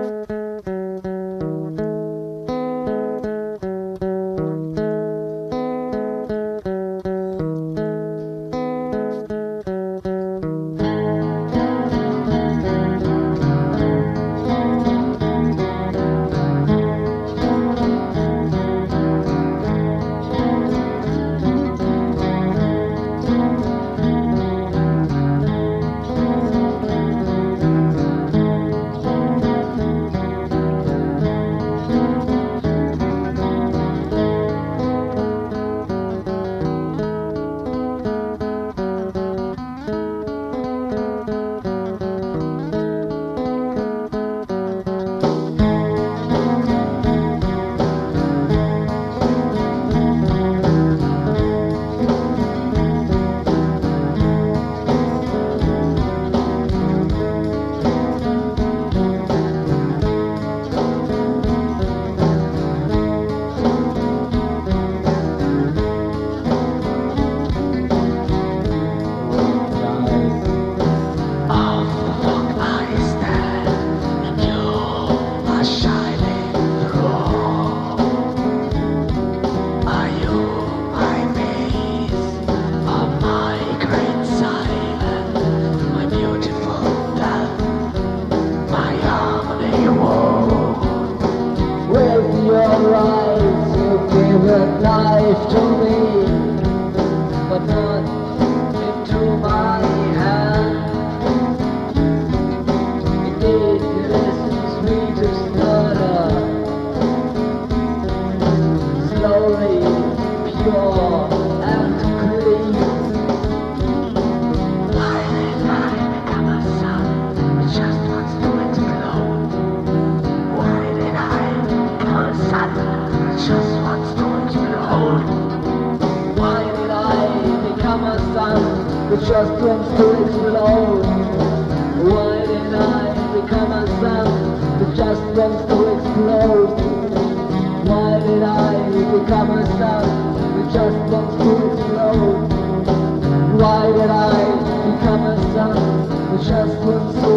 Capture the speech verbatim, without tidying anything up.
Life to me, but not into my hand. Indeed, it is sweet to stutter, slowly, pure and clean. Why did I become a sun that just wants to explode? Why did I become a sun that just wants to explode? Why did I become a sun that just wants to explode? Why did I become a sun that just wants to explode? Why did I become a sun that just wants to explode? Why did I become a sun that just wants to